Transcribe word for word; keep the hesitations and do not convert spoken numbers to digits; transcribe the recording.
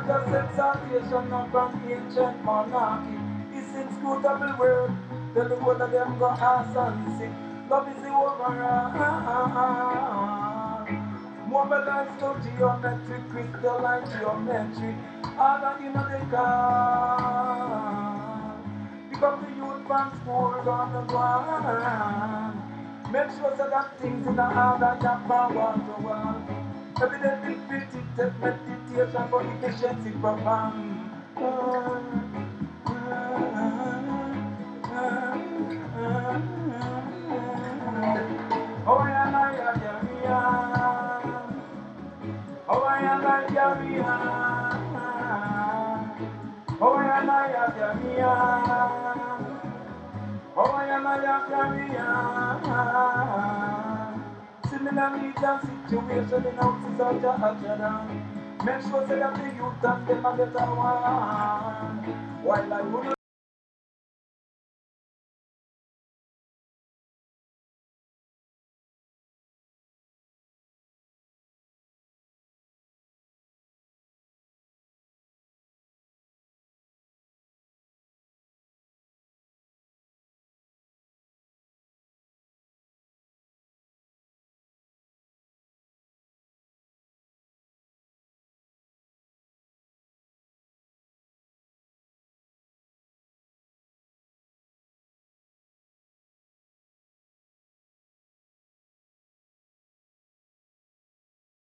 just exaltation of an ancient monarchy. It's inscrutable word, tell the whole of them go ask and see. Love is the overall. Mobilize to geometry, crystalline geometry. All that you know they can. Pick up the youth from school, gonna go on. Make sure so that things in the hand that you power to one. Every day we fit it, take meditation for efficiency program. Oh yeah, yeah, yeah, yeah. Oh yeah, yeah, yeah, yeah. Oh yeah, yeah, yeah, yeah. Oh yeah, yeah, yeah, yeah. Similar needs and situation in houses of Jahajana. Make sure say that the youth and them a get a one. While I would